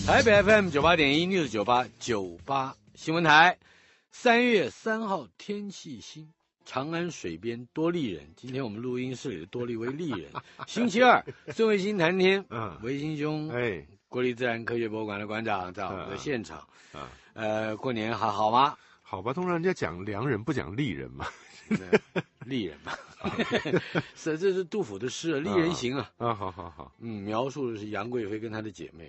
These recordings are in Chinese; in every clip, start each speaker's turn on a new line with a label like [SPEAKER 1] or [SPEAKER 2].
[SPEAKER 1] 台北 FM 98.1 News 98新闻台，3月3号天气新，长安水边多丽人。今天我们录音室里的多丽为丽人。星期二，孙维新谈天，维新兄，国立自然科学博物馆的馆长在我们的现场。过年还好吗？
[SPEAKER 2] 好吧，通常人家讲良人不讲丽人嘛。
[SPEAKER 1] 丽人嘛，这是杜甫的诗《丽人行》啊。
[SPEAKER 2] 好，
[SPEAKER 1] 描述的是杨贵妃跟她的姐妹。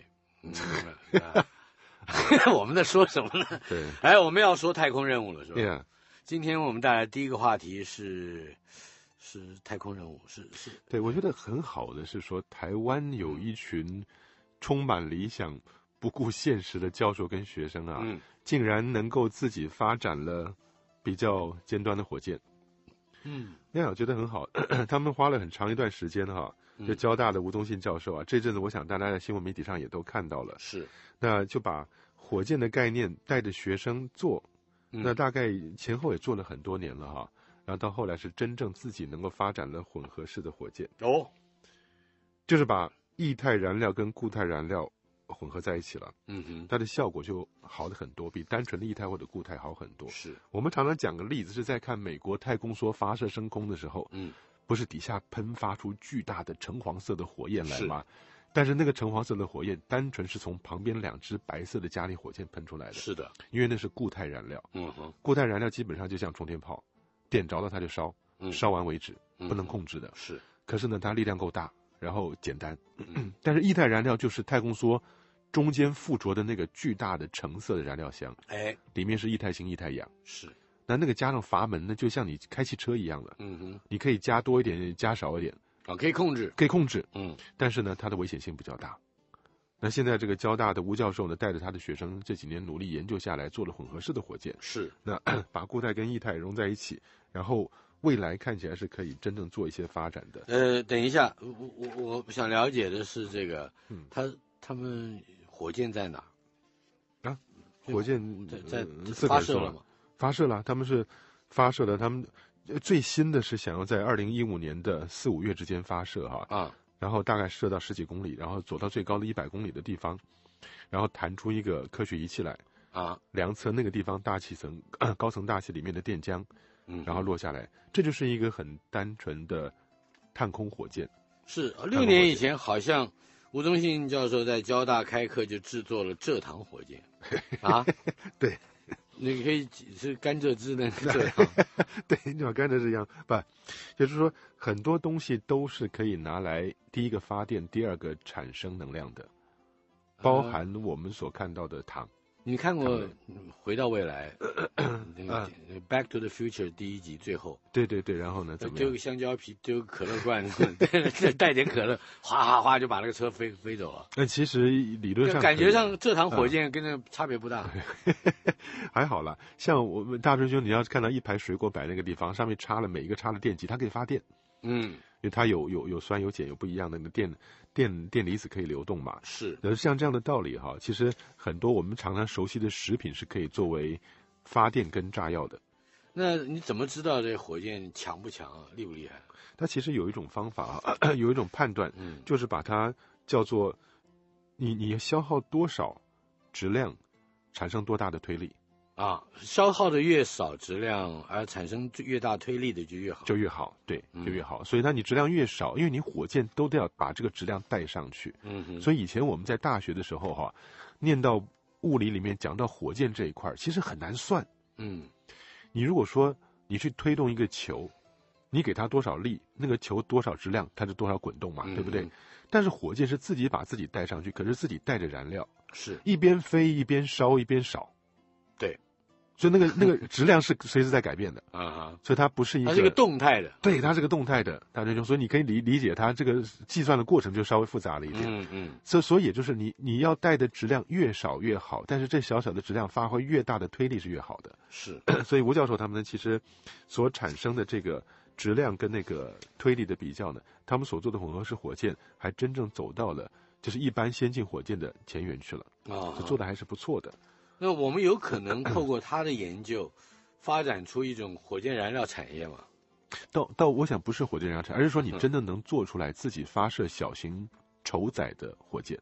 [SPEAKER 1] 我们在说什么呢？
[SPEAKER 2] 对，
[SPEAKER 1] 我们要说太空任务了，是吧？
[SPEAKER 2] 对啊。
[SPEAKER 1] 今天我们带来第一个话题是太空任务，是。
[SPEAKER 2] 对，我觉得很好的是说，台湾有一群充满理想、不顾现实的教授跟学生啊，竟然能够自己发展了比较尖端的火箭。我觉得很好。他们花了很长一段时间哈。就交大的吴宗信教授啊，这阵子我想大家在新闻媒体上也都看到了，
[SPEAKER 1] 是，
[SPEAKER 2] 那就把火箭的概念带着学生做，那大概前后也做了很多年了哈，然后到后来是真正自己能够发展了混合式的火箭，就是把液态燃料跟固态燃料混合在一起了，它的效果就好的很多，比单纯的液态或者固态好很多。
[SPEAKER 1] 是，
[SPEAKER 2] 我们常常讲个例子，是在看美国太空梭发射升空的时候，不是底下喷发出巨大的橙黄色的火焰来吗？但是那个橙黄色的火焰单纯是从旁边2支白色的加力火箭喷出来的。
[SPEAKER 1] 是的，
[SPEAKER 2] 因为那是固态燃料。固态燃料基本上就像充电炮，点着了它就烧，烧完为止，不能控制的。
[SPEAKER 1] 是。
[SPEAKER 2] 可是呢，它力量够大，然后简单。但是液态燃料就是太空梭中间附着的那个巨大的橙色的燃料箱，里面是液态氢、液态氧。
[SPEAKER 1] 是。
[SPEAKER 2] 那个加上阀门呢，就像你开汽车一样的，你可以加多一点，加少一点，
[SPEAKER 1] 可以控制，
[SPEAKER 2] 但是呢，它的危险性比较大。那现在这个交大的吴教授呢，带着他的学生这几年努力研究下来，做了混合式的火箭，
[SPEAKER 1] 是，
[SPEAKER 2] 那把固态跟液态融在一起，然后未来看起来是可以真正做一些发展的。
[SPEAKER 1] 等一下，我想了解的是这个，他们火箭在哪？
[SPEAKER 2] 火箭
[SPEAKER 1] 在发射了吗？
[SPEAKER 2] 发射了，他们是发射了，他们最新的是想要在2015年的4、5月之间发射然后大概射到10几公里，然后走到最高的100公里的地方，然后弹出一个科学仪器来量测那个地方大气层高层大气里面的电浆，然后落下来，这就是一个很单纯的探空火箭。
[SPEAKER 1] 是6年以前好像吴宗信教授在交大开课就制作了蔗糖火箭
[SPEAKER 2] 对。
[SPEAKER 1] 你可以是甘蔗汁的蔗糖
[SPEAKER 2] 对，就像甘蔗汁一样，就是说很多东西都是可以拿来第一个发电，第二个产生能量的，包含我们所看到的糖。
[SPEAKER 1] 你看过《回到未来》那个《Back to the Future》第1集最后？
[SPEAKER 2] 对，然后呢？
[SPEAKER 1] 丢个香蕉皮，丢个可乐罐，带点可乐，哗哗哗就把那个车飞走了。
[SPEAKER 2] 那其实理论上
[SPEAKER 1] 感觉上蔗糖火箭跟那个差别不大，
[SPEAKER 2] 还好啦。像我们大春兄，你要看到一排水果摆那个地方，上面每一个插了电极，它可以发电。因为它有酸有碱有不一样的那个电离子可以流动嘛。
[SPEAKER 1] 是。
[SPEAKER 2] 像这样的道理其实很多我们常常熟悉的食品是可以作为发电跟炸药的。
[SPEAKER 1] 那你怎么知道这火箭强不强厉不厉害？
[SPEAKER 2] 它其实有一种方法有一种判断，就是把它叫做你消耗多少质量，产生多大的推力。
[SPEAKER 1] 消耗的越少质量，而产生越大推力的就越好，
[SPEAKER 2] 对，就越好。所以你质量越少，因为你火箭都得要把这个质量带上去。所以以前我们在大学的时候念到物理里面讲到火箭这一块，其实很难算。你如果说你去推动一个球，你给它多少力，那个球多少质量，它就多少滚动嘛，对不对？但是火箭是自己把自己带上去，可是自己带着燃料，
[SPEAKER 1] 是一
[SPEAKER 2] 边飞一边烧一边少。
[SPEAKER 1] 对。
[SPEAKER 2] 所以那个质量是随时在改变的所以它不是它
[SPEAKER 1] 是个动态的，
[SPEAKER 2] 对，它是个动态的，大家就所以你可以理解它这个计算的过程就稍微复杂了一点，所以也就是你要带的质量越少越好，但是这小小的质量发挥越大的推力是越好的，
[SPEAKER 1] 是，
[SPEAKER 2] 所以吴教授他们呢其实所产生的这个质量跟那个推力的比较呢，他们所做的混合式火箭还真正走到了就是一般先进火箭的前缘去了做的还是不错的。
[SPEAKER 1] 那我们有可能透过他的研究，发展出一种火箭燃料产业吗？
[SPEAKER 2] 到我想不是火箭燃料产业，而是说你真的能做出来自己发射小型筹载的火箭。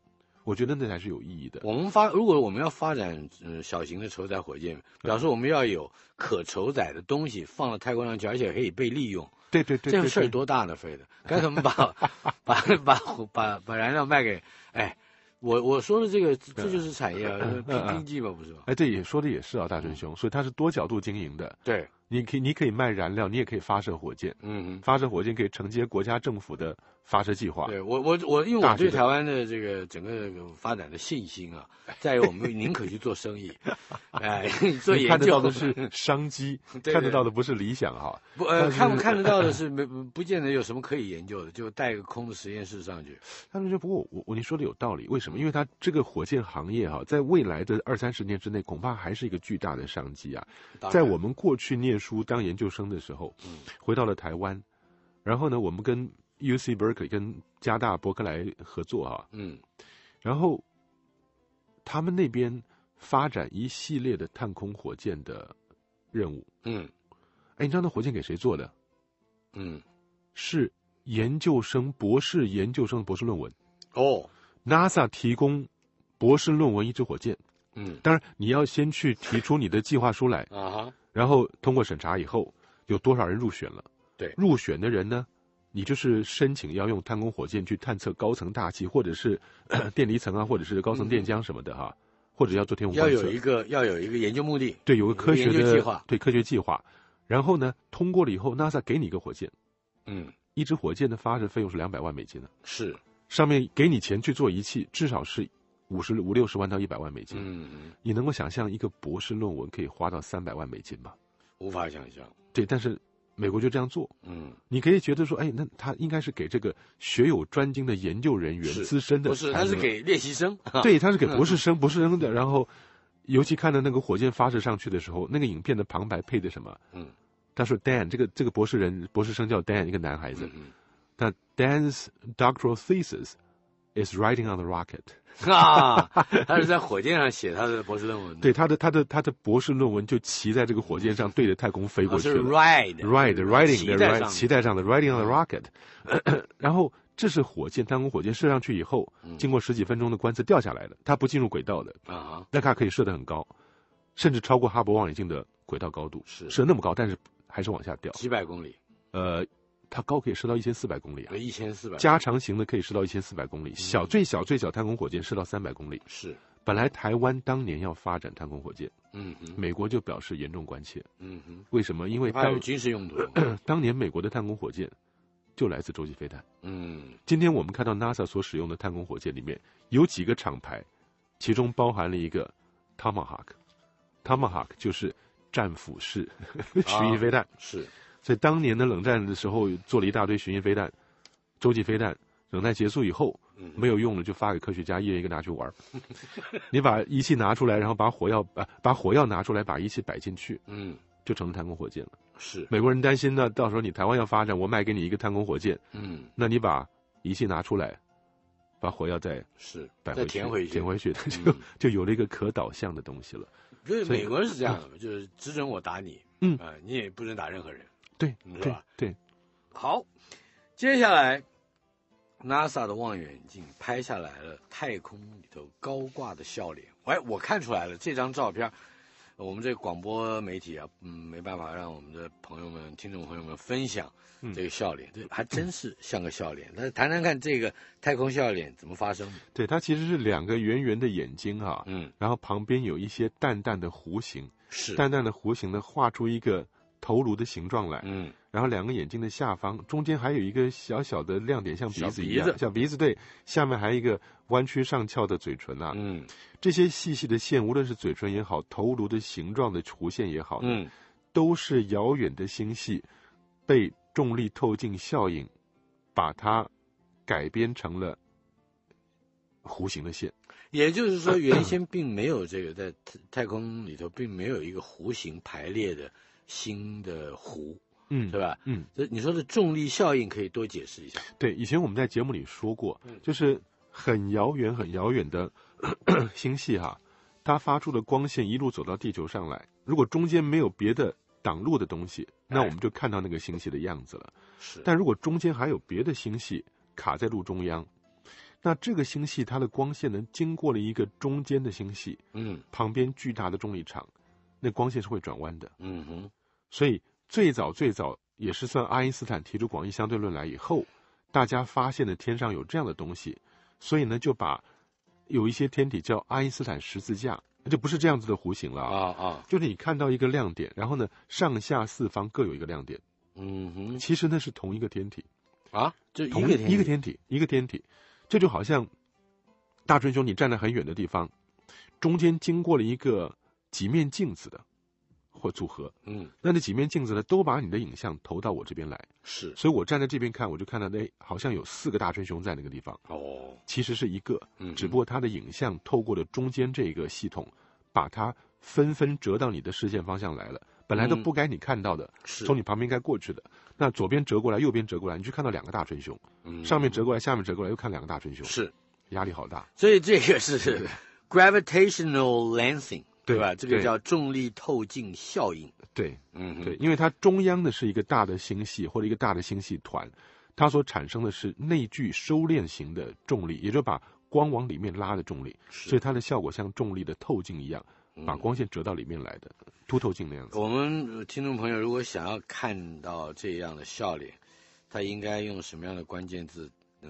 [SPEAKER 2] 我觉得那才是有意义的。
[SPEAKER 1] 如果我们要发展小型的筹载火箭，表示我们要有可筹载的东西放到太空上去，而且可以被利用。
[SPEAKER 2] 对，
[SPEAKER 1] 这个事儿多大呢？非得该怎么把燃料卖给我说的这就是产业啊，拼经济嘛，不是吗？
[SPEAKER 2] 这也说的也是啊，大春兄，所以它是多角度经营的。
[SPEAKER 1] 对，
[SPEAKER 2] 你可以卖燃料，你也可以发射火箭。发射火箭可以承接国家政府的发射计划。
[SPEAKER 1] 对，因为我对台湾的这个整个发展的信心啊，在于我们宁可去做生意，做研究
[SPEAKER 2] 看得到的是商机，看得到的不是理想哈。
[SPEAKER 1] 看得到的是不见得有什么可以研究的，就带一个空的实验室上去。
[SPEAKER 2] 他们说，不过你说的有道理，为什么？因为它这个火箭行业哈，在未来的20-30年之内，恐怕还是一个巨大的商机啊。在我们过去念书当研究生的时候，回到了台湾，然后呢，我们跟 UC Berkeley 跟加大伯克莱合作啊，然后他们那边发展一系列的太空火箭的任务，你知道那火箭给谁做的？是研究生、博士研究生的博士论文。NASA 提供博士论文一支火箭，当然你要先去提出你的计划书来，然后通过审查以后，有多少人入选了？
[SPEAKER 1] 对，
[SPEAKER 2] 入选的人呢，你就是申请要用太空火箭去探测高层大气，或者是电离层啊，或者是高层电浆什么的哈，或者要做天文观测，
[SPEAKER 1] 要有一个研究目的，
[SPEAKER 2] 对，有个科学的
[SPEAKER 1] 计划，
[SPEAKER 2] 对，科学计划。然后呢，通过了以后 ，NASA 给你一个火箭，一支火箭的发射费用是$200万呢，
[SPEAKER 1] 是，
[SPEAKER 2] 上面给你钱去做仪器，至少是50-60万到$100万。你能够想象一个博士论文可以花到$300万吗？
[SPEAKER 1] 无法想象。
[SPEAKER 2] 对，但是美国就这样做。你可以觉得说，那他应该是给这个学有专精的研究人员、资深的，
[SPEAKER 1] 不是？他是给练习生。
[SPEAKER 2] 对，他是给博士生的。然后，尤其看到那个火箭发射上去的时候，那个影片的旁白配的什么？他说 Dan 这个博士生叫 Dan， 一个男孩子。但 Dan's doctoral thesis is writing on the rocket。
[SPEAKER 1] 他是在火箭上写他的博士论文。
[SPEAKER 2] 对，他的博士论文就骑在这个火箭上，对着太空飞过去了。
[SPEAKER 1] 是 riding
[SPEAKER 2] 骑在上的 riding on the rocket。然后这是太空火箭射上去以后，经过10几分钟的观测掉下来的，它不进入轨道的。那它可以射得很高，甚至超过哈勃望远镜的轨道高度，射那么高，但是还是往下掉。
[SPEAKER 1] 几百公里。
[SPEAKER 2] 它高可以射到1400公里啊
[SPEAKER 1] ！1400，
[SPEAKER 2] 加长型的可以射到1400公里，最小太空火箭射到300公里。
[SPEAKER 1] 是，
[SPEAKER 2] 本来台湾当年要发展太空火箭，美国就表示严重关切。为什么？因为
[SPEAKER 1] 有军事用途。
[SPEAKER 2] 当年美国的太空火箭就来自洲际飞弹。今天我们看到 NASA 所使用的太空火箭里面有几个厂牌，其中包含了一个 Tomahawk 就是战斧式巡弋飞弹。
[SPEAKER 1] 是。
[SPEAKER 2] 所以当年的冷战的时候，做了一大堆巡弋飞弹、洲际飞弹。冷战结束以后，没有用了，就发给科学家，一人一个拿去玩。你把仪器拿出来，然后把火药拿出来，把仪器摆进去，就成了太空火箭了。
[SPEAKER 1] 是。美
[SPEAKER 2] 国人担心呢，到时候你台湾要发展，我卖给你一个太空火箭，那你把仪器拿出来，把火药再摆回去，填回去，就有了一个可导向的东西了。
[SPEAKER 1] 所以美国人是这样的，就是只准我打你，你也不准打任何人。
[SPEAKER 2] 对，
[SPEAKER 1] 是吧？
[SPEAKER 2] 对，
[SPEAKER 1] 好，接下来 NASA 的望远镜拍下来了太空里头高挂的笑脸。我看出来了，这张照片，我们这个广播媒体啊，没办法让我们的听众朋友们分享这个笑脸，这还真是像个笑脸。那谈谈看这个太空笑脸怎么发生的？
[SPEAKER 2] 对，它其实是2个圆圆的眼睛啊，然后旁边有一些淡淡的弧形，淡淡的弧形呢画出一个头颅的形状来，然后2个眼睛的下方中间还有一个小小的亮点，像鼻子一样，小鼻子，对，下面还有一个弯曲上翘的嘴唇啊，这些细细的线，无论是嘴唇也好，头颅的形状的弧线也好，都是遥远的星系被重力透镜效应把它改编成了弧形的线。
[SPEAKER 1] 也就是说，原先并没有这个在太空里头并没有一个弧形排列的星的弧，对吧？你说的重力效应可以多解释一下。
[SPEAKER 2] 对，以前我们在节目里说过，就是很遥远的星系哈，它发出的光线一路走到地球上来，如果中间没有别的挡路的东西，那我们就看到那个星系的样子了。但如果中间还有别的星系卡在路中央， 那这个星系它的光线呢，经过了一个中间的星系，旁边巨大的重力场，那光线是会转弯的。所以最早也是算爱因斯坦提出广义相对论来以后，大家发现了天上有这样的东西，所以呢就把有一些天体叫爱因斯坦十字架，就不是这样子的弧形了就是你看到一个亮点，然后呢上下四方各有一个亮点，其实那是同一个天体
[SPEAKER 1] 就
[SPEAKER 2] 一个天体，这就好像大春兄你站在很远的地方，中间经过了一个几面镜子的或组合，那几面镜子呢都把你的影像投到我这边来，
[SPEAKER 1] 是，
[SPEAKER 2] 所以我站在这边看，我就看到好像有4个大春兄在那个地方，其实是一个，只不过它的影像透过了中间这个系统，把它纷纷折到你的视线方向来了，本来都不该你看到的，从你旁边该过去的，那左边折过来，右边折过来，你就看到2个大春兄，上面折过来，下面折过来，又看2个大春兄，
[SPEAKER 1] 是，
[SPEAKER 2] 压力好大。
[SPEAKER 1] 所以这个是 gravitational lensing， 对吧？这个叫重力透镜效应。
[SPEAKER 2] 对，对，因为它中央的是一个大的星系或者一个大的星系团，它所产生的是内聚收敛型的重力，也就是把光往里面拉的重力，所以它的效果像重力的透镜一样，把光线折到里面来的，凸透镜那样子。
[SPEAKER 1] 我们听众朋友如果想要看到这样的笑脸，他应该用什么样的关键字？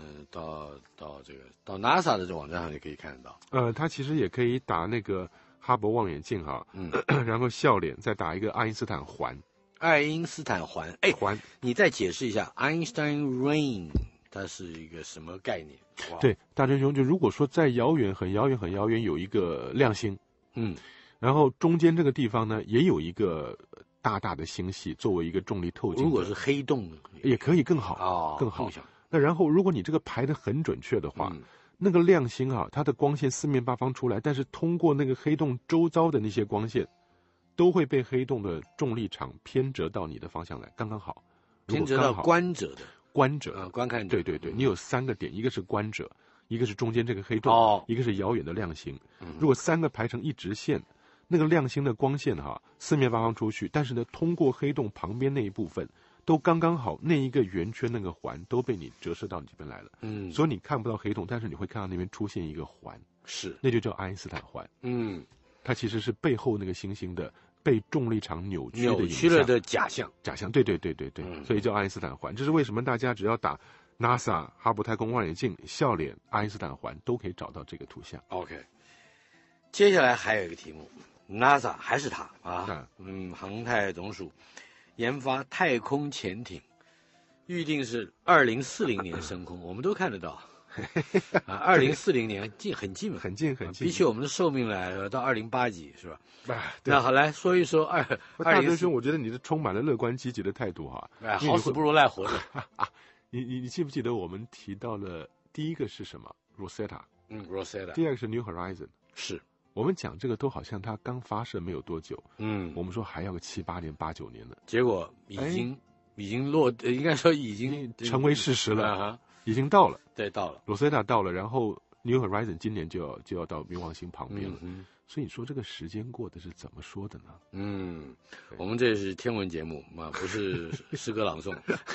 [SPEAKER 1] 到 NASA 的这网站上就可以看得到。
[SPEAKER 2] 他其实也可以打那个哈勃望远镜然后笑脸，再打一个爱因斯坦环。
[SPEAKER 1] 爱因斯坦环，环，你再解释一下 Einstein ring 它是一个什么概念？
[SPEAKER 2] 对，大春兄，就如果说在遥远很遥远有一个亮星，然后中间这个地方呢也有一个大大的星系作为一个重力透镜，
[SPEAKER 1] 如果是黑洞
[SPEAKER 2] 也可以更好，更好。那然后如果你这个排得很准确的话，那个亮星它的光线四面八方出来，但是通过那个黑洞周遭的那些光线都会被黑洞的重力场偏折到你的方向来，刚刚好，
[SPEAKER 1] 偏折到观者
[SPEAKER 2] 观看者。对，你有3个点，一个是观者，一个是中间这个黑洞，一个是遥远的亮星。如果3个排成一直线，那个亮星的光线四面八方出去，但是呢通过黑洞旁边那一部分都刚刚好，那一个圆圈那个环都被你折射到你这边来了，所以你看不到黑洞，但是你会看到那边出现一个环，
[SPEAKER 1] 是，
[SPEAKER 2] 那就叫爱因斯坦环。它其实是背后那个星星的被重力场扭曲
[SPEAKER 1] 了的假象，
[SPEAKER 2] 对，所以叫爱因斯坦环。这是为什么大家只要打 NASA 哈勃太空望远镜笑脸爱因斯坦环都可以找到这个图像。
[SPEAKER 1] OK， 接下来还有一个题目 ，NASA 还是它航太总署研发太空潜艇，预定是2040年升空，我们都看得到。2040年很近，比起我们的寿命来到2080几是吧？那好，来说一说
[SPEAKER 2] 大春兄，我觉得你是充满了乐观积极的态度
[SPEAKER 1] 好死不如赖活着。
[SPEAKER 2] 你记不记得我们提到了第一个是什么 Rosetta， 第二个是 New Horizon，
[SPEAKER 1] 是
[SPEAKER 2] 我们讲这个都好像它刚发射没有多久，我们说还要个7、8年、8、9年呢，
[SPEAKER 1] 结果已经应该说已经
[SPEAKER 2] 成为事实了，已经到了，
[SPEAKER 1] 对，到了
[SPEAKER 2] Rosetta 到了，然后 New Horizon 今年就要到冥王星旁边了，所以你说这个时间过的是怎么说的呢？
[SPEAKER 1] 我们这是天文节目嘛，不是诗歌朗诵。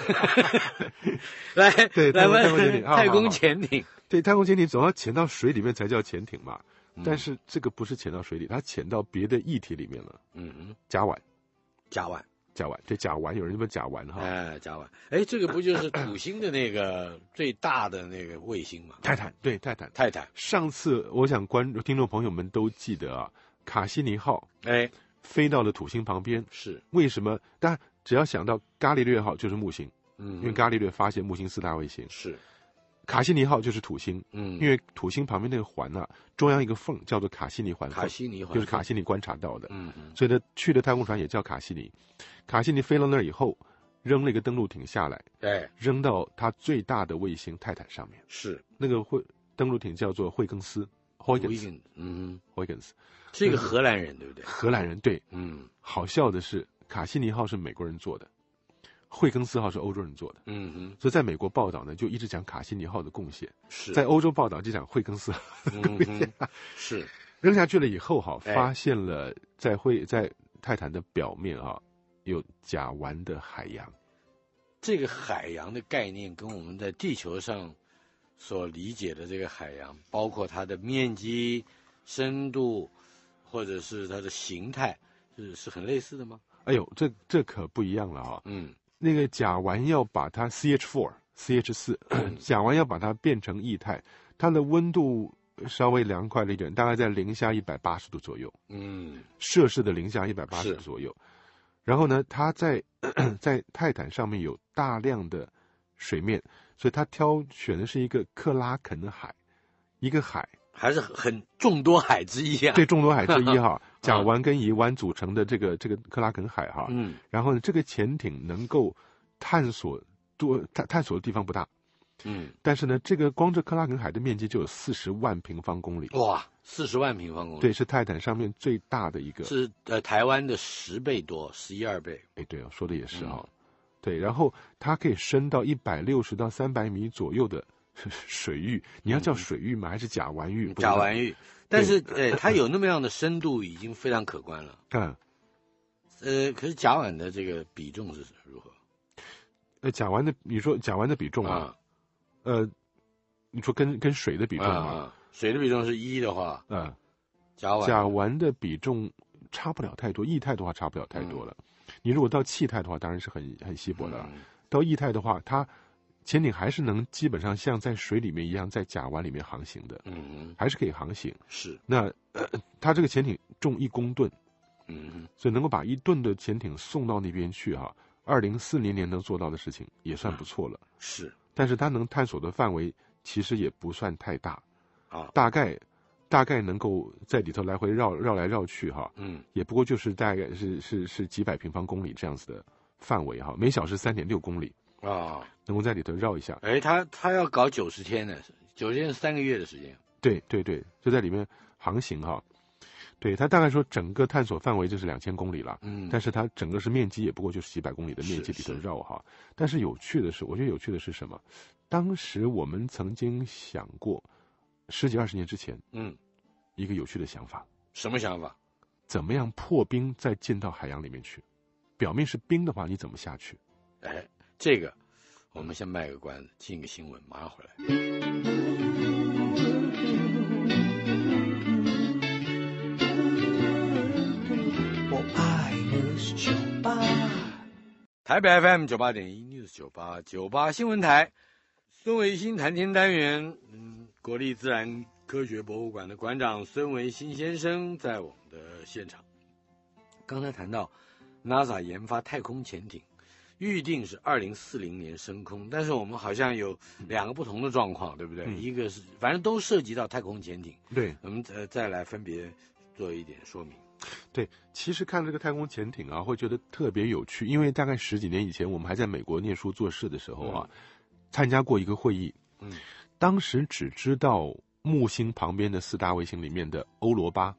[SPEAKER 1] 来问太空潜艇，
[SPEAKER 2] 对，太空潜艇总要潜到水里面才叫潜艇嘛。但是这个不是潜到水里，它潜到别的液体里面了。甲烷，这甲烷有人说甲烷
[SPEAKER 1] 甲烷，这个不就是土星的那个最大的那个卫星吗？
[SPEAKER 2] 泰坦，对，泰坦。上次我想听众朋友们都记得卡西尼号飞到了土星旁边，
[SPEAKER 1] 是
[SPEAKER 2] 为什么？大家只要想到伽利略号就是木星，因为伽利略发现木星4大卫星，
[SPEAKER 1] 是。
[SPEAKER 2] 卡西尼号就是土星，因为土星旁边那个环中央一个缝叫做卡西尼环，就是卡西尼观察到的，所以呢去的太空船也叫卡西尼。卡西尼飞到那儿以后，扔了一个登陆艇下来，扔到它最大的卫星泰坦上面，
[SPEAKER 1] 是
[SPEAKER 2] 那个登陆艇叫做惠更斯 Huygens，
[SPEAKER 1] 是一个荷兰人，对不对？
[SPEAKER 2] 荷兰人，对，好笑的是卡西尼号是美国人做的。惠更斯号是欧洲人做的，所以在美国报道呢，就一直讲卡西尼号的贡献；在欧洲报道就讲惠更斯号的贡献。
[SPEAKER 1] 是
[SPEAKER 2] 扔下去了以后发现了在泰坦的表面有甲烷的海洋。
[SPEAKER 1] 这个海洋的概念跟我们在地球上所理解的这个海洋，包括它的面积、深度，或者是它的形态，是很类似的吗？
[SPEAKER 2] 哎呦，这可不一样了哈。那个甲烷要把它 CH4 甲烷要把它变成液态，它的温度稍微凉快了一点，大概在零下180度左右。摄氏的零下180度左右。然后呢，它在泰坦上面有大量的水面，所以它挑选的是一个克拉肯海，一个海。
[SPEAKER 1] 还是很众多海之一啊。
[SPEAKER 2] 对，众多海之一哈，甲烷跟乙烷组成的这个克拉肯海哈。然后呢，这个潜艇能够探索的地方不大。但是呢，光这克拉肯海的面积就有40万平方公里。
[SPEAKER 1] 哇，40万平方公里。
[SPEAKER 2] 对，是泰坦上面最大的一个。
[SPEAKER 1] 是台湾的10倍多，12倍。
[SPEAKER 2] 哎，对哦，说的也是哈。对，然后它可以深到160到300米左右的水域，你要叫水域吗？还是甲烷域？
[SPEAKER 1] 甲烷域，但是它有那么样的深度，已经非常可观了。可是甲烷的这个比重是如何？
[SPEAKER 2] 你说甲烷的比重啊？你说跟水的比重啊？
[SPEAKER 1] 水的比重是1的话，甲
[SPEAKER 2] 烷的比重差不了太多，液态的话差不了太多了。你如果到气态的话，当然是很稀薄的了。到液态的话，它潜艇还是能基本上像在水里面一样，在甲烷里面航行的，还是可以航行。
[SPEAKER 1] 是。
[SPEAKER 2] 那它这个潜艇重1公吨，所以能够把1吨的潜艇送到那边去哈，2040年能做到的事情也算不错了。
[SPEAKER 1] 是。
[SPEAKER 2] 但是它能探索的范围其实也不算太大
[SPEAKER 1] 啊，
[SPEAKER 2] 大概能够在里头来回绕来绕去哈，也不过就是大概是几百平方公里这样子的范围哈，每小时3.6公里啊，能够在里头绕一下。
[SPEAKER 1] 他要搞90天呢，90天是3个月的时间。
[SPEAKER 2] 对，就在里面航行哈。对，他大概说整个探索范围就是2000公里了，但是它整个是面积也不过就是几百公里的面积里头绕哈。但是我觉得有趣的是什么？当时我们曾经想过10几20年之前，一个有趣的想法。
[SPEAKER 1] 什么想法？
[SPEAKER 2] 怎么样破冰再进到海洋里面去？表面是冰的话，你怎么下去？
[SPEAKER 1] 这个我们先卖个关子，进个新闻，马上回来。台北 FM 98.1 News 98新闻台，孙维新谈天单元，国立自然科学博物馆的馆长孙维新先生在我们的现场。刚才谈到 NASA 研发太空潜艇，预定是2040年升空，但是我们好像有2个不同的状况，对不对？一个是反正都涉及到太空潜艇，
[SPEAKER 2] 对，
[SPEAKER 1] 我们再来分别做一点说明。
[SPEAKER 2] 对，其实看这个太空潜艇啊，会觉得特别有趣，因为大概10几年以前，我们还在美国念书做事的时候啊，参加过一个会议，当时只知道木星旁边的4大卫星里面的欧罗巴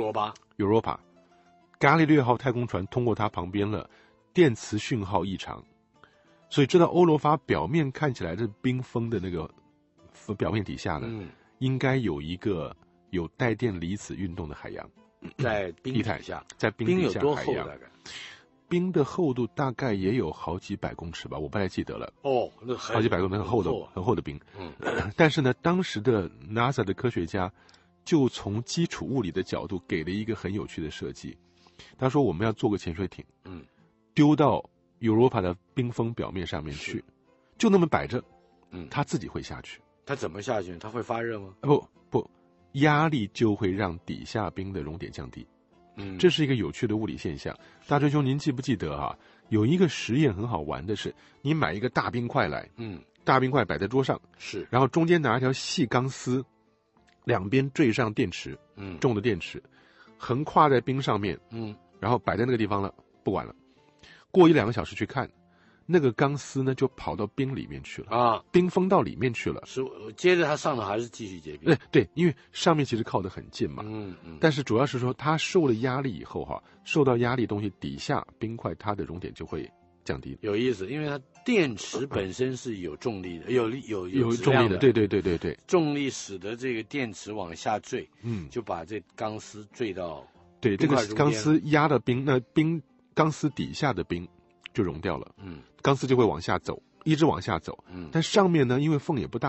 [SPEAKER 2] Europa， 伽利略号太空船通过它旁边了，电磁讯号异常，所以知道欧罗巴表面看起来是冰封的那个表面底下呢，应该有一个有带电离子运动的海洋。
[SPEAKER 1] 在冰底下，
[SPEAKER 2] 在冰底下
[SPEAKER 1] 有多厚？大概
[SPEAKER 2] 冰的厚度大概也有好几百公尺吧，我不太记得了。
[SPEAKER 1] 那
[SPEAKER 2] 好几百公尺，很厚的冰。但是呢，当时的 NASA 的科学家就从基础物理的角度给了一个很有趣的设计。他说我们要做个潜水艇，丢到 Europa 的冰封表面上面去，就那么摆着，它自己会下去。
[SPEAKER 1] 它怎么下去？它会发热吗？
[SPEAKER 2] 不。压力就会让底下冰的熔点降低，这是一个有趣的物理现象。大春兄，您记不记得啊？有一个实验很好玩的是，你买一个大冰块来，大冰块摆在桌上，
[SPEAKER 1] 是，
[SPEAKER 2] 然后中间拿一条细钢丝，两边坠上电池，重的电池，横跨在冰上面，然后摆在那个地方了，不管了。过1-2个小时去看。那个钢丝呢，就跑到冰里面去了啊，冰封到里面去了。
[SPEAKER 1] 是，接着它上头还是继续结冰？
[SPEAKER 2] 对，因为上面其实靠得很近嘛。但是主要是说，它受了压力以后受到压力东西底下冰块它的熔点就会降低。
[SPEAKER 1] 有意思，因为它电池本身是有重力的，有
[SPEAKER 2] 重力的，对，
[SPEAKER 1] 重力使得这个电池往下坠，就把这钢丝坠到
[SPEAKER 2] 对这个钢丝压的冰，那钢丝底下的冰就融掉了，钢丝就会往下走，一直往下走，但上面呢，因为缝也不大，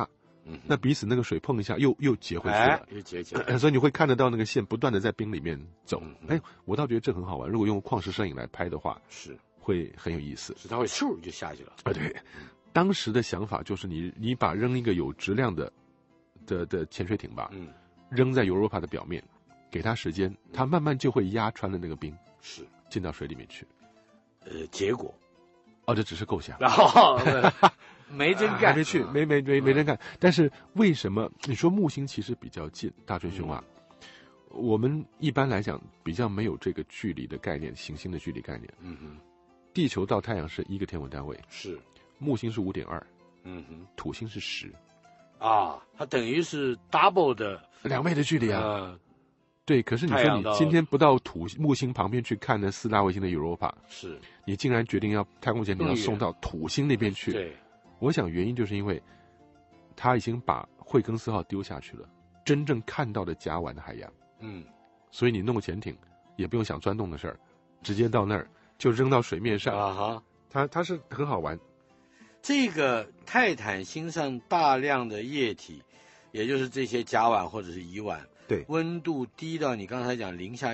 [SPEAKER 2] 那彼此那个水碰一下又结回去了，
[SPEAKER 1] 又结起来，
[SPEAKER 2] 所以你会看得到那个线不断的在冰里面走。我倒觉得这很好玩，如果用矿石摄影来拍的话，
[SPEAKER 1] 是
[SPEAKER 2] 会很有意思，
[SPEAKER 1] 是它会咻就下去了。
[SPEAKER 2] 对，当时的想法就是你把扔一个有质量的潜水艇吧，扔在 Europa 的表面，给它时间，它慢慢就会压穿了那个冰，
[SPEAKER 1] 是
[SPEAKER 2] 进到水里面去。
[SPEAKER 1] 结果，
[SPEAKER 2] 这只是构想，
[SPEAKER 1] 然后没真干，
[SPEAKER 2] 还没去，没真干。但是为什么你说木星其实比较近，大春兄啊？我们一般来讲比较没有这个距离的概念，行星的距离概念。地球到太阳是1个天文单位，
[SPEAKER 1] 是
[SPEAKER 2] 木星是5.2，土星是10，
[SPEAKER 1] 它等于是 double 的
[SPEAKER 2] 2倍的距离啊。对，可是你说你今天不到木星旁边去看那4大卫星的 Europa，
[SPEAKER 1] 是
[SPEAKER 2] 你竟然决定要太空潜艇要送到土星那边去。
[SPEAKER 1] 对，
[SPEAKER 2] 我想原因就是因为他已经把惠更斯号丢下去了，真正看到的甲烷的海洋。所以你弄个潜艇也不用想钻洞的事儿，直接到那儿就扔到水面上。它是很好玩。
[SPEAKER 1] 这个泰坦星上大量的液体，也就是这些甲烷或者是乙烷，
[SPEAKER 2] 对，
[SPEAKER 1] 温度低到你刚才讲零下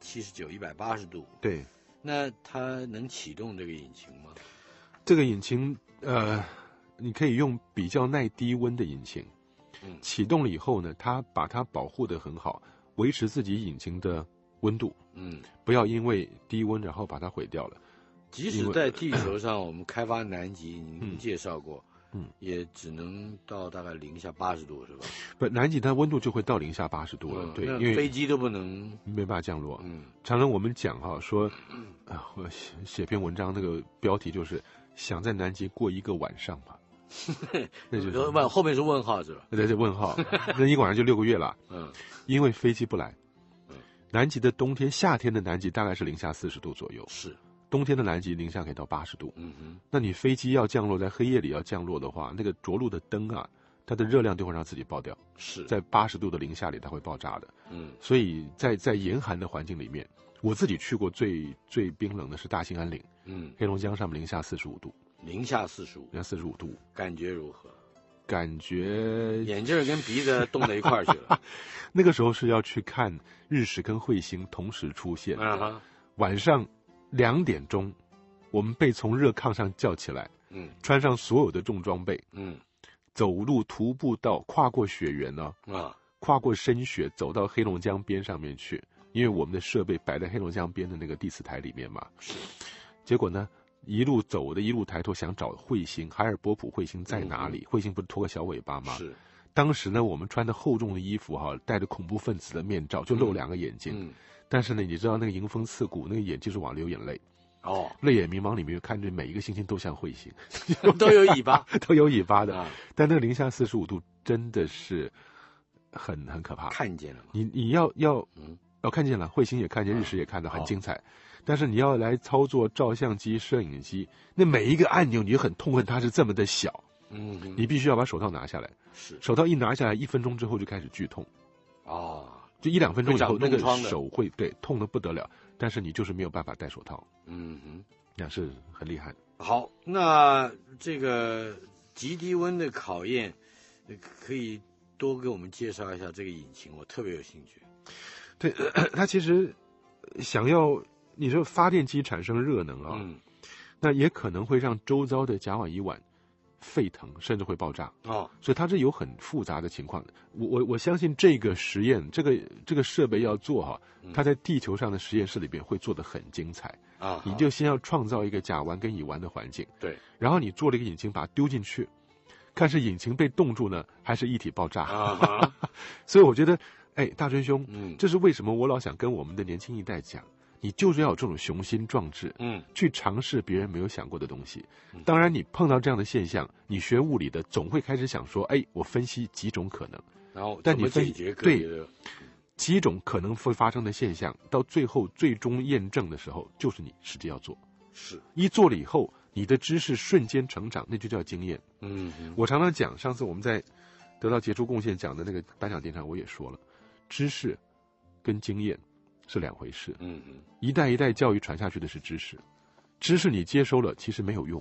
[SPEAKER 1] 179、180度，
[SPEAKER 2] 对，
[SPEAKER 1] 那它能启动这个引擎吗？
[SPEAKER 2] 这个引擎你可以用比较耐低温的引擎，启动了以后呢，它把它保护得很好，维持自己引擎的温度，不要因为低温然后把它毁掉了。
[SPEAKER 1] 即使在地球上，我们开发南极，您介绍过，也只能到大概零下80度，是吧？
[SPEAKER 2] 不，南极它温度就会到零下80度了，对，因为
[SPEAKER 1] 飞机都不能
[SPEAKER 2] 没办法降落。常常我们讲说，我写篇文章，那个标题就是想在南极过1个晚上吧。那就是
[SPEAKER 1] 后面是问号是吧？
[SPEAKER 2] 对，问号，那1个晚上就6个月了。因为飞机不来。南极的冬天，夏天的南极大概是零下40度左右。
[SPEAKER 1] 是。
[SPEAKER 2] 冬天的南极零下可以到80度。那你飞机要降落在黑夜里要降落的话，那个着陆的灯啊，它的热量就会让自己爆掉。
[SPEAKER 1] 是
[SPEAKER 2] 在80度的零下里它会爆炸的。所以在严寒的环境里面，我自己去过最冰冷的是大兴安岭。黑龙江上面零下45度。
[SPEAKER 1] 零下45
[SPEAKER 2] 度，
[SPEAKER 1] 感觉如何？
[SPEAKER 2] 感觉
[SPEAKER 1] 眼镜跟鼻子冻在一块儿去了。
[SPEAKER 2] 那个时候是要去看日食跟彗星同时出现。晚上2点钟，我们被从热炕上叫起来，穿上所有的重装备，走路徒步到跨过雪原呢，跨过深雪走到黑龙江边上面去，因为我们的设备摆在黑龙江边的那个第4台里面嘛。结果呢，一路走的一路抬头想找彗星，海尔波普彗星在哪里？彗星不是拖个小尾巴吗？ 是。
[SPEAKER 1] 当
[SPEAKER 2] 时呢，我们穿着厚重的衣服戴着恐怖分子的面罩，就露2个眼睛。但是呢，你知道那个迎风刺骨，那个眼就是往流眼泪。泪眼迷茫里面看着每一个星星都像彗星，
[SPEAKER 1] 都有尾巴，
[SPEAKER 2] 都有尾巴的。但那个零下45度真的是很可怕。
[SPEAKER 1] 看见了吗？
[SPEAKER 2] 你要看见了，彗星也看见，日食也看到，很精彩。但是你要来操作照相机、摄影机，那每一个按钮你就很痛恨它是这么的小。你必须要把手套拿下来。手套一拿下来1分钟之后就开始剧痛。就1-2分钟以后，那个手会痛得不得了，但是你就是没有办法戴手套。那是很厉害。
[SPEAKER 1] 好，那这个极低温的考验，可以多给我们介绍一下这个引擎，我特别有兴趣。
[SPEAKER 2] 对，它其实想要你说发电机产生热能啊，那也可能会让周遭的甲烷乙烷沸腾，甚至会爆炸。所以它是有很复杂的情况的。我相信这个实验，这个设备要做它在地球上的实验室里边会做得很精彩。你就先要创造一个甲烷跟乙烷的环境，
[SPEAKER 1] 对，
[SPEAKER 2] 然后你做了一个引擎把它丢进去，看是引擎被冻住呢，还是一体爆炸。所以我觉得，大春兄，这是为什么我老想跟我们的年轻一代讲，你就是要有这种雄心壮志，去尝试别人没有想过的东西。当然，你碰到这样的现象，你学物理的总会开始想说，我分析几种可能，
[SPEAKER 1] 然后
[SPEAKER 2] 但你
[SPEAKER 1] 解决个别的
[SPEAKER 2] 几种可能会发生的现象，到最后最终验证的时候，就是你实际要做。
[SPEAKER 1] 是
[SPEAKER 2] 一做了以后，你的知识瞬间成长，那就叫经验。我常常讲，上次我们在得到杰出贡献奖的那个颁奖典礼上，我也说了，知识跟经验是2回事。一代一代教育传下去的是知识，知识你接收了其实没有用，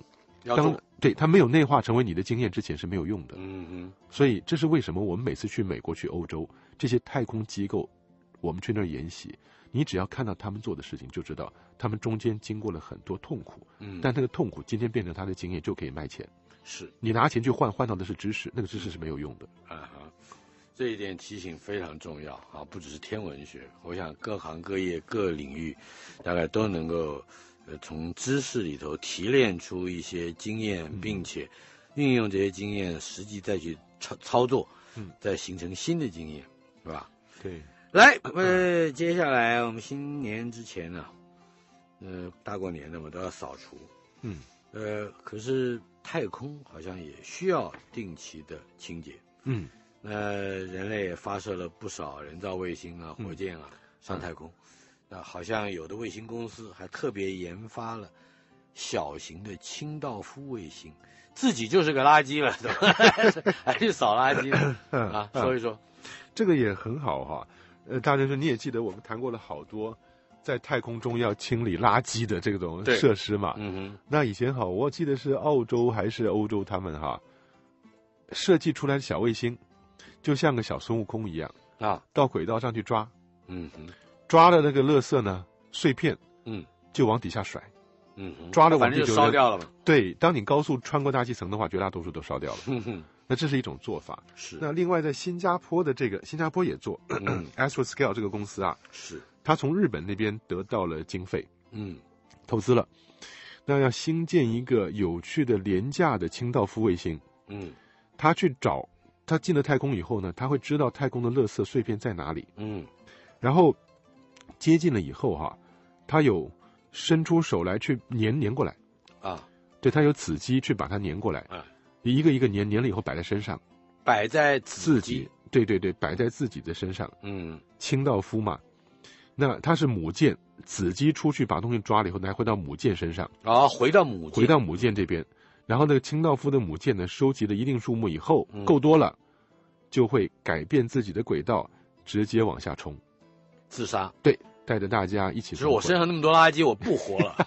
[SPEAKER 2] 对它没有内化成为你的经验之前是没有用的。所以这是为什么我们每次去美国、去欧洲这些太空机构，我们去那儿研习，你只要看到他们做的事情，就知道他们中间经过了很多痛苦。但那个痛苦今天变成他的经验，就可以卖钱。
[SPEAKER 1] 是
[SPEAKER 2] 你拿钱去换到的是知识，那个知识是没有用的。
[SPEAKER 1] 这一点提醒非常重要啊！不只是天文学，我想各行各业各领域，大概都能够从知识里头提炼出一些经验，并且运用这些经验实际再去操作，再形成新的经验，是吧？
[SPEAKER 2] 对。
[SPEAKER 1] 来，接下来我们新年之前呢，大过年的嘛都要扫除，可是太空好像也需要定期的清洁，人类也发射了不少人造卫星啊、火箭啊上太空，好像有的卫星公司还特别研发了小型的清道夫卫星，自己就是个垃圾了，是吧？还去扫垃圾啊？说一说，
[SPEAKER 2] 这个也很好哈。大家说你也记得我们谈过了好多在太空中要清理垃圾的这种设施嘛？那以前好，我记得是澳洲还是欧洲，他们设计出来的小卫星，就像个小孙悟空一样到轨道上去抓，抓了那个垃圾呢碎片，就往底下甩，抓了往地球
[SPEAKER 1] 就烧掉了嘛。
[SPEAKER 2] 对，当你高速穿过大气层的话，绝大多数都烧掉了。那这是一种做法。
[SPEAKER 1] 是。
[SPEAKER 2] 那另外在新加坡的新加坡也做，Astroscale 这个公司
[SPEAKER 1] 是
[SPEAKER 2] 他从日本那边得到了经费，投资了，那要兴建一个有趣的廉价的清道夫卫星，他去找。他进了太空以后呢，他会知道太空的垃圾碎片在哪里，然后接近了以后他有伸出手来去粘过来对，他有子机去把它粘过来一个一个粘了以后摆在身上，
[SPEAKER 1] 摆在自己，
[SPEAKER 2] 对，摆在自己的身上，清道夫嘛，那它是母舰，子机出去把东西抓了以后，再回到母舰身上
[SPEAKER 1] 回到母舰
[SPEAKER 2] 这边。然后那个清道夫的母舰呢，收集了一定数目以后，够多了，就会改变自己的轨道，直接往下冲，
[SPEAKER 1] 自杀。
[SPEAKER 2] 对，带着大家一起。
[SPEAKER 1] 就是我身上那么多垃圾，我不活了。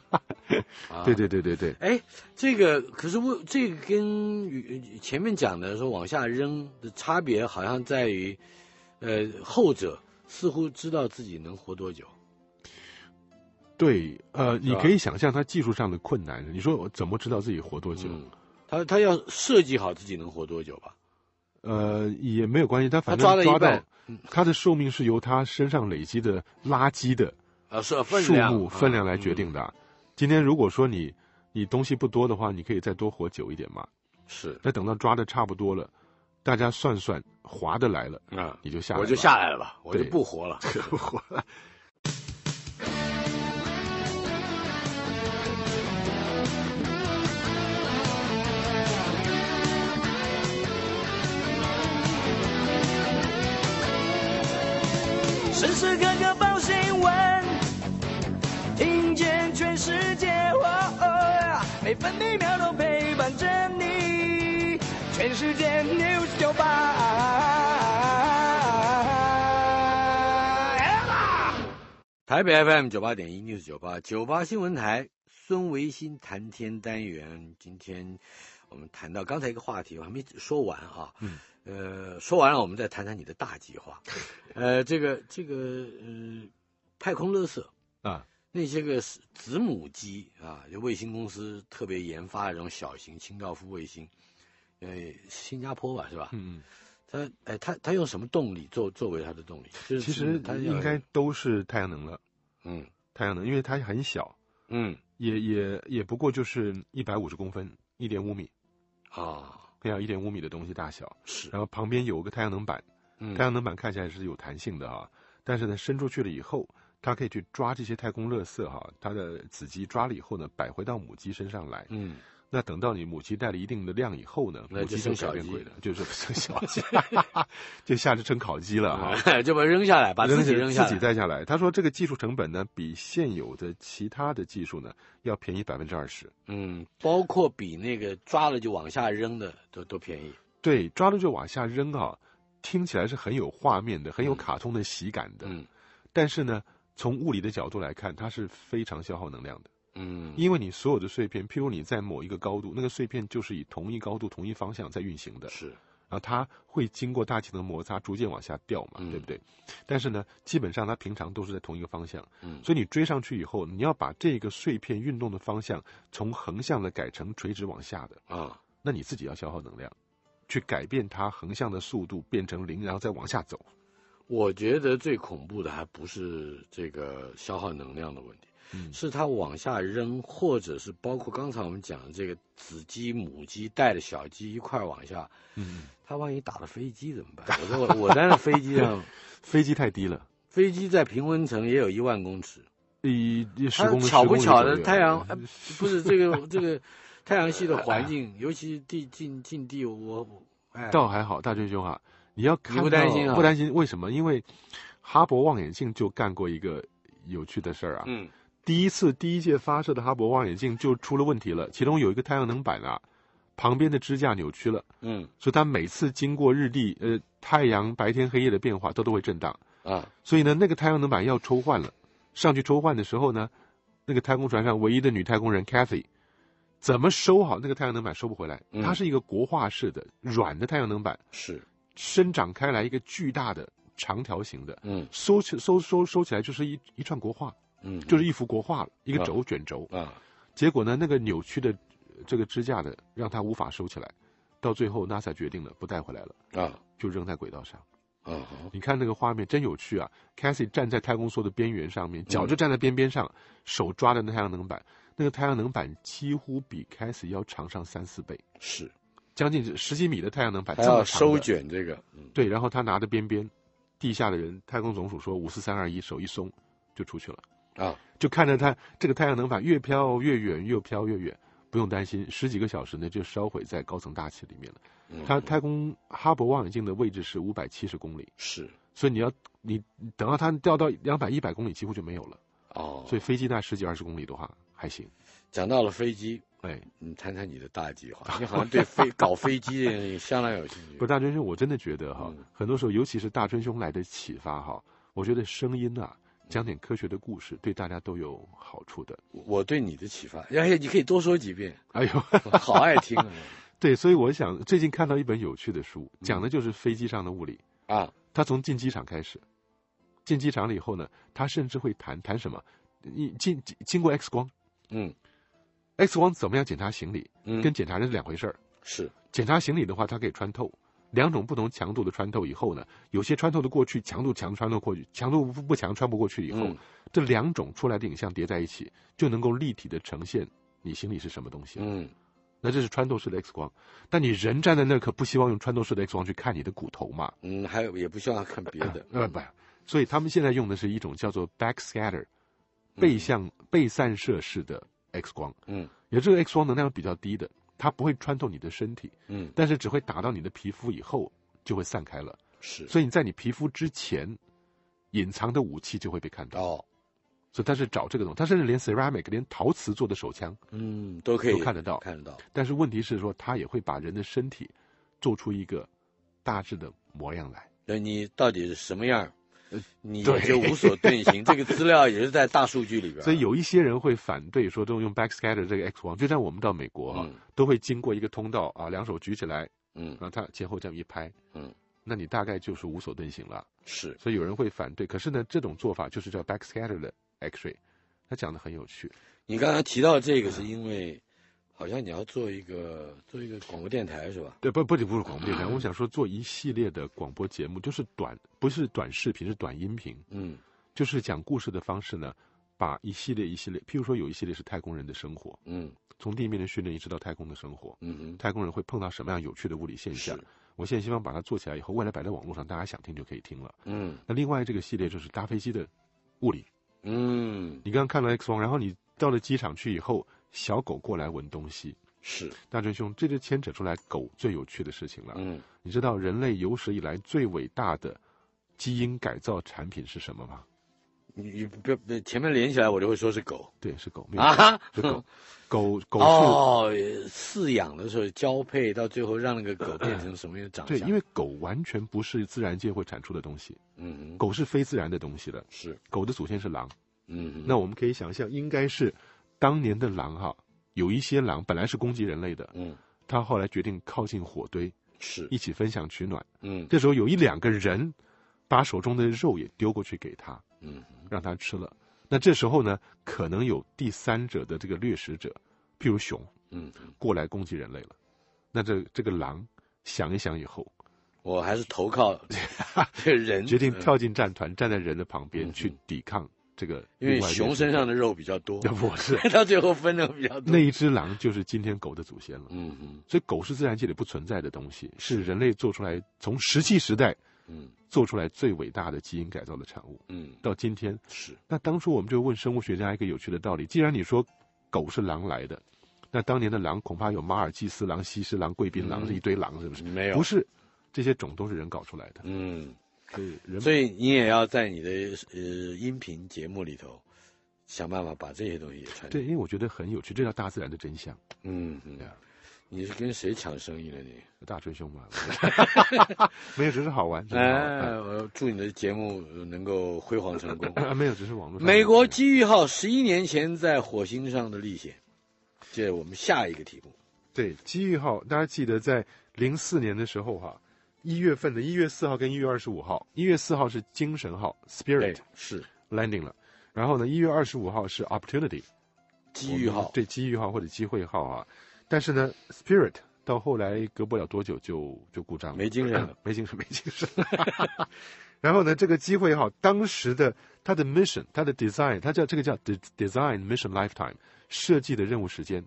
[SPEAKER 2] 对。
[SPEAKER 1] 这个可是这个跟前面讲的说往下扔的差别，好像在于，后者似乎知道自己能活多久。
[SPEAKER 2] 对，你可以想象他技术上的困难。你说我怎么知道自己活多久？
[SPEAKER 1] 他要设计好自己能活多久吧？
[SPEAKER 2] 也没有关系，他反正抓到他的寿命是由他身上累积的垃圾的数目分量来决定的。今天如果说你东西不多的话，你可以再多活久一点嘛。
[SPEAKER 1] 是。
[SPEAKER 2] 那等到抓的差不多了，大家算算划的来了，你就下来了。
[SPEAKER 1] 我就下来了吧，我就不活了，
[SPEAKER 2] 不活了。
[SPEAKER 3] 时时刻刻报新闻，听见全世界，每分每秒都陪伴着你。全世界 News 98，
[SPEAKER 1] 台北 FM 98.1 News 98新闻台，孙维新谈天单元。今天我们谈到刚才一个话题，我还没说完说完了，我们再谈谈你的大计划。这个太空垃圾那些个子母机就卫星公司特别研发的这种小型清道夫卫星，新加坡吧，是吧？他用什么动力作为它的动力？
[SPEAKER 2] 其实它应该都是太阳能了。太阳能，因为它很小，也不过就是150公分，1.5米要1.5米的东西大小，
[SPEAKER 1] 是。
[SPEAKER 2] 然后旁边有个太阳能板，太阳能板看起来是有弹性的但是呢，伸出去了以后，它可以去抓这些太空垃圾它的子机抓了以后呢，摆回到母机身上来。那等到你母鸡带了一定的量以后呢，母鸡就改变轨道，就是生小鸡，就下去成烤鸡了
[SPEAKER 1] 就把它扔下来，把自己扔下来，
[SPEAKER 2] 自己带下来。他说这个技术成本呢，比现有的其他的技术呢要便宜20%。
[SPEAKER 1] 包括比那个抓了就往下扔的都便宜。
[SPEAKER 2] 对，抓了就往下扔听起来是很有画面的，很有卡通的喜感的。但是呢，从物理的角度来看，它是非常消耗能量的。 因为你所有的碎片，譬如你在某一个高度，那个碎片就是以同一高度、同一方向在运行的。
[SPEAKER 1] 是。
[SPEAKER 2] 然后它会经过大气层摩擦，逐渐往下掉嘛，对不对？但是呢，基本上它平常都是在同一个方向，所以你追上去以后，你要把这个碎片运动的方向从横向的改成垂直往下的啊，那你自己要消耗能量，去改变它横向的速度变成0，然后再往下走。
[SPEAKER 1] 我觉得最恐怖的还不是这个消耗能量的问题。是它往下扔，或者是包括刚才我们讲的这个子鸡、母鸡带着小鸡一块往下，它万一打了飞机怎么办？我在那飞机上，
[SPEAKER 2] 飞机太低了，
[SPEAKER 1] 飞机在平温层也有1万公尺，
[SPEAKER 2] 它
[SPEAKER 1] 巧不巧的太阳不是这个太阳系的环境，尤其近地，
[SPEAKER 2] 倒还好，大真兄啊，你要看到
[SPEAKER 1] 不担心啊？
[SPEAKER 2] 不担心，为什么？因为哈勃望远镜就干过一个有趣的事儿啊。第一届发射的哈勃望远镜就出了问题了，其中有一个太阳能板啊，旁边的支架扭曲了，所以它每次经过日历，太阳白天黑夜的变化都会震荡啊，所以呢，那个太阳能板要抽换了，上去抽换的时候呢，那个太空船上唯一的女太空人 Kathy 怎么收好那个太阳能板收不回来，它是一个国画式的软的太阳能板，
[SPEAKER 1] 是
[SPEAKER 2] 伸展开来一个巨大的长条形的，收起来就是一串国画。就是一幅国画了，一个卷轴啊。结果呢，那个扭曲的这个支架的让它无法收起来，到最后 NASA 决定了不带回来了啊，就扔在轨道上。你看那个画面真有趣啊 ！Cassie 站在太空梭的边缘上面，脚就站在边上，手抓着那太阳能板，那个太阳能板几乎比 Cassie 要长上3-4倍，
[SPEAKER 1] 是
[SPEAKER 2] 将近10几米的太阳能板，
[SPEAKER 1] 还要收卷这个。
[SPEAKER 2] 对，然后他拿着边，地下的人，太空总署说5、4、3、2、1，手一松就出去了。就看着它这个太阳能板越飘越远，越飘越远，不用担心，10几个小时呢就烧毁在高层大气里面了。它太空哈勃望远镜的位置是570公里，
[SPEAKER 1] 是，
[SPEAKER 2] 所以你等到它掉到200、100公里几乎就没有了。所以飞机在10几20公里的话还行。
[SPEAKER 1] 讲到了飞机，你谈谈你的大计划。你好像对搞飞机这件事情相当有兴趣。
[SPEAKER 2] 不，大春兄，我真的觉得很多时候，尤其是大春兄来的启发我觉得声音啊。讲点科学的故事，对大家都有好处的。
[SPEAKER 1] 我对你的启发，你可以多说几遍。
[SPEAKER 2] 哎呦，
[SPEAKER 1] 好爱听啊！
[SPEAKER 2] 对，所以我想最近看到一本有趣的书，讲的就是飞机上的物理啊。他从进机场开始，进机场了以后呢，他甚至会谈什么？经过 X 光，X 光怎么样检查行李？跟检查人是两回事儿。
[SPEAKER 1] 是
[SPEAKER 2] 检查行李的话，它可以穿透。2种不同强度的穿透以后呢，有些穿透的过去，强度强穿透过去，强度不强穿不过去以后，这2种出来的影像叠在一起，就能够立体的呈现你行李是什么东西。那这是穿透式的 X 光，但你人站在那可不希望用穿透式的 X 光去看你的骨头嘛。
[SPEAKER 1] 还有也不希望看别的。
[SPEAKER 2] 不，所以他们现在用的是一种叫做 backscatter 背散射式的 X 光。也这个 X 光能量比较低的。它不会穿透你的身体，但是只会打到你的皮肤以后就会散开了。
[SPEAKER 1] 是，
[SPEAKER 2] 所以你在你皮肤之前，隐藏的武器就会被看到。所以他是找这个东西，他甚至连 ceramic 连陶瓷做的手枪，
[SPEAKER 1] 都可以
[SPEAKER 2] 看得到。但是问题是说，他也会把人的身体做出一个大致的模样来。
[SPEAKER 1] 那你到底是什么样？你也就无所遁形，这个资料也是在大数据里边。
[SPEAKER 2] 所以有一些人会反对说，这种用 backscatter 这个 X 光，就像我们到美国都会经过一个通道啊，2手举起来，然后他前后这样一拍，那你大概就是无所遁形了。
[SPEAKER 1] 是，
[SPEAKER 2] 所以有人会反对。可是呢，这种做法就是叫 backscatter 的 X-ray， 他讲的很有趣。
[SPEAKER 1] 你刚才提到这个，是因为好像你要做一个广播电台是吧？
[SPEAKER 2] 对，不是广播电台，我想说做一系列的广播节目，就是不是短视频，是短音频。就是讲故事的方式呢，把一系列，譬如说有一系列是太空人的生活，从地面的训练一直到太空的生活，太空人会碰到什么样有趣的物理现象？我现在希望把它做起来以后，未来摆在网络上，大家想听就可以听了。那另外这个系列就是搭飞机的物理。你刚刚看了 X 光，然后你到了机场去以后。小狗过来闻东西，
[SPEAKER 1] 是
[SPEAKER 2] 大真兄，这就牵扯出来狗最有趣的事情了。你知道人类有史以来最伟大的基因改造产品是什么吗？
[SPEAKER 1] 你不前面连起来，我就会说是狗。
[SPEAKER 2] 对，是狗啊，是狗
[SPEAKER 1] 饲养的时候交配，到最后让那个狗变成什么样的长相？
[SPEAKER 2] 对，因为狗完全不是自然界会产出的东西。狗是非自然的东西了。
[SPEAKER 1] 是狗
[SPEAKER 2] 的祖先是狼。那我们可以想象，应该是当年的狼哈，有一些狼本来是攻击人类的，他后来决定靠近火堆，
[SPEAKER 1] 是
[SPEAKER 2] 一起分享取暖。这时候有1-2个人把手中的肉也丢过去给他，让他吃了。那这时候呢，可能有第3者的这个掠食者，譬如熊，过来攻击人类了。那这个狼想一想以后，
[SPEAKER 1] 我还是投靠这个人，
[SPEAKER 2] 决定跳进战团，站在人的旁边去抵抗这个。
[SPEAKER 1] 因为熊身上的肉比较多，
[SPEAKER 2] 不是
[SPEAKER 1] 到最后分的比较多。
[SPEAKER 2] 那一只狼就是今天狗的祖先了。所以狗是自然界里不存在的东西，是人类做出来，从石器时代做出来最伟大的基因改造的产物。到今天
[SPEAKER 1] 是。那
[SPEAKER 2] 当初我们就问生物学家一个有趣的道理：既然你说狗是狼来的，那当年的狼恐怕有马尔济斯狼、西施狼、贵宾狼，是一堆狼，是不是？
[SPEAKER 1] 没有，
[SPEAKER 2] 不是，这些种都是人搞出来的。
[SPEAKER 1] 所以你也要在你的音频节目里头想办法把这些东西也传。
[SPEAKER 2] 对，因为我觉得很有趣，这叫大自然的真相。
[SPEAKER 1] 你是跟谁抢生意了你？
[SPEAKER 2] 大春兄嘛，没有，只是好玩。
[SPEAKER 1] 我祝你的节目能够辉煌成功。
[SPEAKER 2] 没有，只是网络上。
[SPEAKER 1] 美国机遇号11年前在火星上的历险，这我们下一个题目。
[SPEAKER 2] 对，机遇号，大家记得在04年的时候哈，1月份的1月4号跟1月25号，1月4号是精神号 Spirit
[SPEAKER 1] 是
[SPEAKER 2] landing 了，然后呢1月25号是 Opportunity
[SPEAKER 1] 机遇号，
[SPEAKER 2] 对，机遇号或者机会号啊。但是呢 Spirit 到后来隔不了多久就故障了，
[SPEAKER 1] 没精神了，
[SPEAKER 2] 没精神。然后呢，这个机会号当时的它的 mission， 它的 design， 它这个叫 design mission lifetime， 设计的任务时间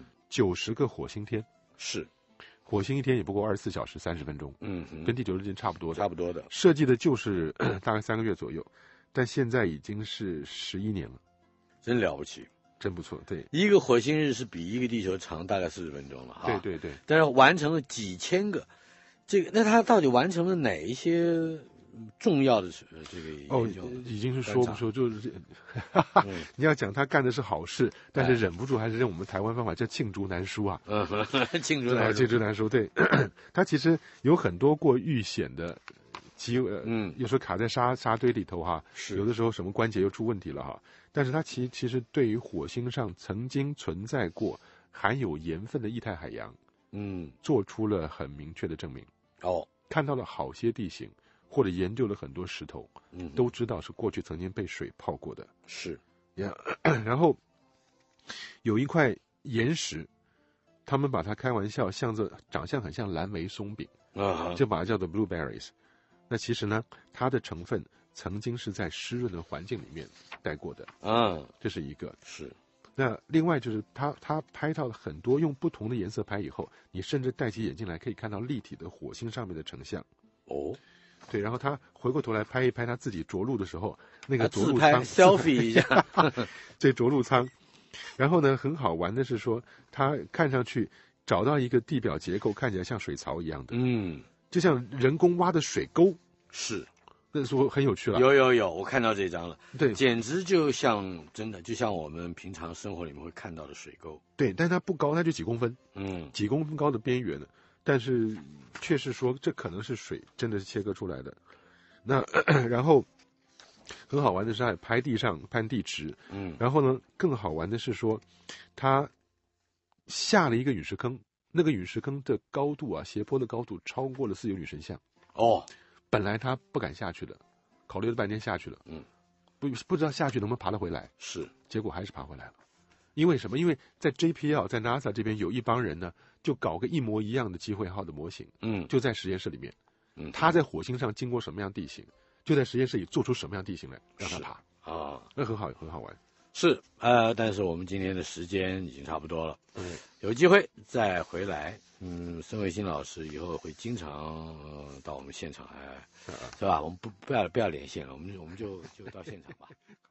[SPEAKER 2] ，90个火星天，
[SPEAKER 1] 是
[SPEAKER 2] 火星一天也不过24小时30分钟，跟地球时间差不多的，设计的就是大概3个月左右，但现在已经是11年了，
[SPEAKER 1] 真了不起。
[SPEAKER 2] 真不错，对，
[SPEAKER 1] 一个火星日是比一个地球长大概40分钟了哈。
[SPEAKER 2] 对，
[SPEAKER 1] 但是完成了几千个，这个那他到底完成了哪一些重要的这个研究？
[SPEAKER 2] 已经是说不说，就是你要讲他干的是好事，但是忍不住还是用我们台湾方法叫罄竹难书啊。
[SPEAKER 1] 罄竹难书，
[SPEAKER 2] 对，他其实有很多过遇险的有时候卡在沙堆里头哈，有的时候什么关节又出问题了哈。但是它其实对于火星上曾经存在过含有盐分的液态海洋，做出了很明确的证明。看到了好些地形，或者研究了很多石头，都知道是过去曾经被水泡过的。
[SPEAKER 1] 是，
[SPEAKER 2] 然后有一块岩石，他们把它开玩笑，长相很像蓝莓松饼，就把它叫做 blueberries。那其实呢，它的成分曾经是在湿润的环境里面待过的，这是一个。
[SPEAKER 1] 是，
[SPEAKER 2] 那另外就是他拍到了很多用不同的颜色拍以后，你甚至戴起眼镜来可以看到立体的火星上面的成像。对，然后他回过头来拍一拍他自己着陆的时候，那个着陆舱
[SPEAKER 1] selfie 一下，
[SPEAKER 2] 这着陆舱。然后呢，很好玩的是说，他看上去找到一个地表结构，看起来像水槽一样的，就像人工挖的水沟。
[SPEAKER 1] 是，
[SPEAKER 2] 那时候很有趣了。
[SPEAKER 1] 有，我看到这张了。对，简直就像我们平常生活里面会看到的水沟。
[SPEAKER 2] 对，但它不高，它就几公分，几公分高的边缘的，但是却是说这可能是水，真的是切割出来的。那然后很好玩的是，还拍地上攀地池，然后呢，更好玩的是说，他下了一个陨石坑，那个陨石坑的高度啊，斜坡的高度超过了自由女神像。本来他不敢下去的，考虑了半天下去了，不知道下去能不能爬得回来，结果还是爬回来了。因为什么？因为在 JPL 在 NASA 这边有一帮人呢，就搞个一模一样的机会号的模型，就在实验室里面，他在火星上经过什么样地形，就在实验室里做出什么样地形来让他爬那很好玩。
[SPEAKER 1] 是但是我们今天的时间已经差不多了，有机会再回来。孙卫星老师以后会经常到我们现场来，是吧？我们不要连线了，我们就到现场吧。